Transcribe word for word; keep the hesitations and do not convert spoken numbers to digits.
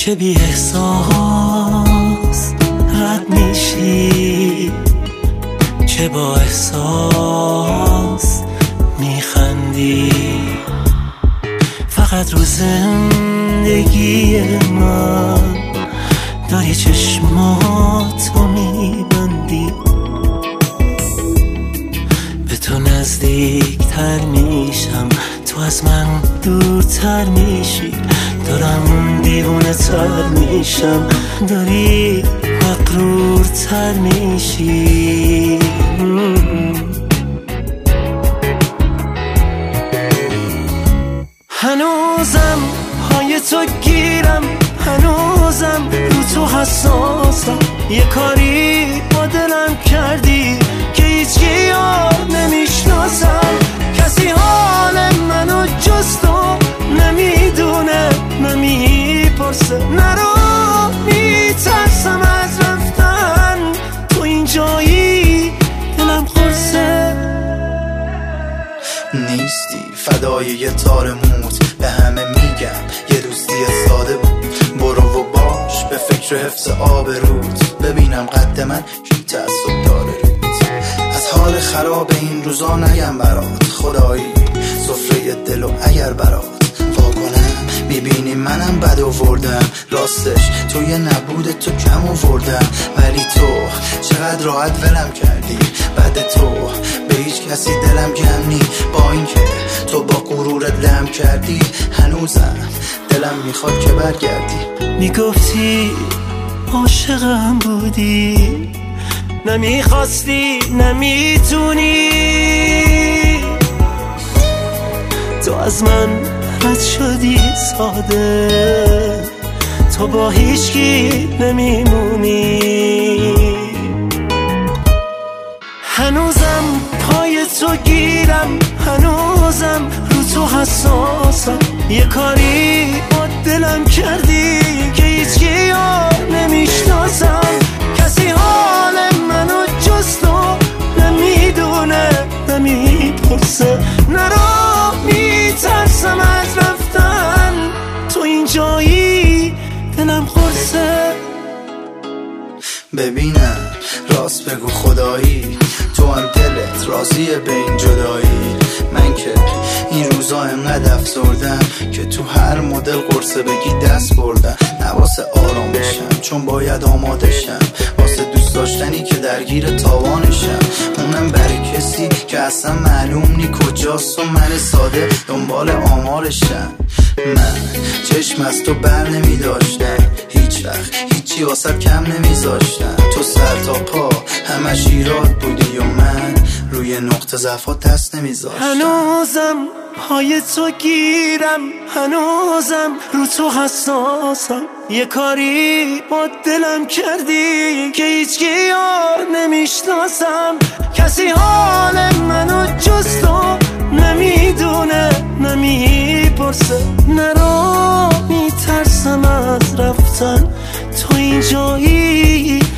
که بی احساس رد میشی، که با احساس میخندی. فقط رو زندگی من داری چشماتو میبندی. به تو نزدیک تر میشم، تو از من دورتر میشی. دارم دیوونه تر میشم، داری مغرورتر میشی. هنوزم پای تو گیرم، هنوزم رو تو حساسم. یه کاری با دلم کردی که هیچ یار نمیشناسم. کسی حال منو جز تو نمیدونه، نمیپرسه. نرو میترسم از رفتن، تو اینجایی دلم خورسه. نیستی فدای یه تار موت، به همه میگم یه دوستی ساده بود. برو و باش به فکر حفظ آبروت، ببینم قد من کی تعصب داره روت. از حال خراب این روزا نگم برات، خدایی سفره دل و اگر برات واکنم میبینی منم بد آوردم. راستش توی نبود تو کم آوردم، ولی تو چقدر راحت ولم کردی. بعد تو به هیچ کسی دلم گم نی، با اینکه تو با غرورت لم کردی. هنوزم دلم میخواد که برگردی. میگفتی عاشقم بودی، نمیخواستی نمیتونی. تو از من رد شدی ساده، تو با هیچکی نمیمونی. هنوزم پای تو گیرم، هنوزم رو تو حساسم. یه کاری با دلم کردی که هیچکی یار نمیشناسم. کسی حال منو جز تو نمیدونه، نمیپرسه. نرو میترسم از رفتن، تو اینجایی دلم خورسه. ببینم راست بگو خدایی، تو هم دلت راضیه به این جدایی. من که این روزا انقدر افسردم که تو هر مدل قرصه بگی دست بردم. نواسه آرام بشم چون باید آماده شم، واسه دوست داشتنی که درگیر تاوانشم. اونم برای کسی که اصلا معلوم نی کجاست و من ساده دنبال آمارشم. من چشم از تو بر نمی داشتم، هیچ وقت هیچی واسه کم نمیذاشتم. تو سر تا پا همش ایراد بودی و من روی نقطه ضعفات دست نمیذاشتم. هنوزم پای تو گیرم، هنوزم رو تو حساسم. یه کاری با دلم کردی که هیچکی یار نمیشناسم. کسی حال منو جز تو نمیدونه، نمیپرسه. نرو میترسم از رفتن، تو اینجایی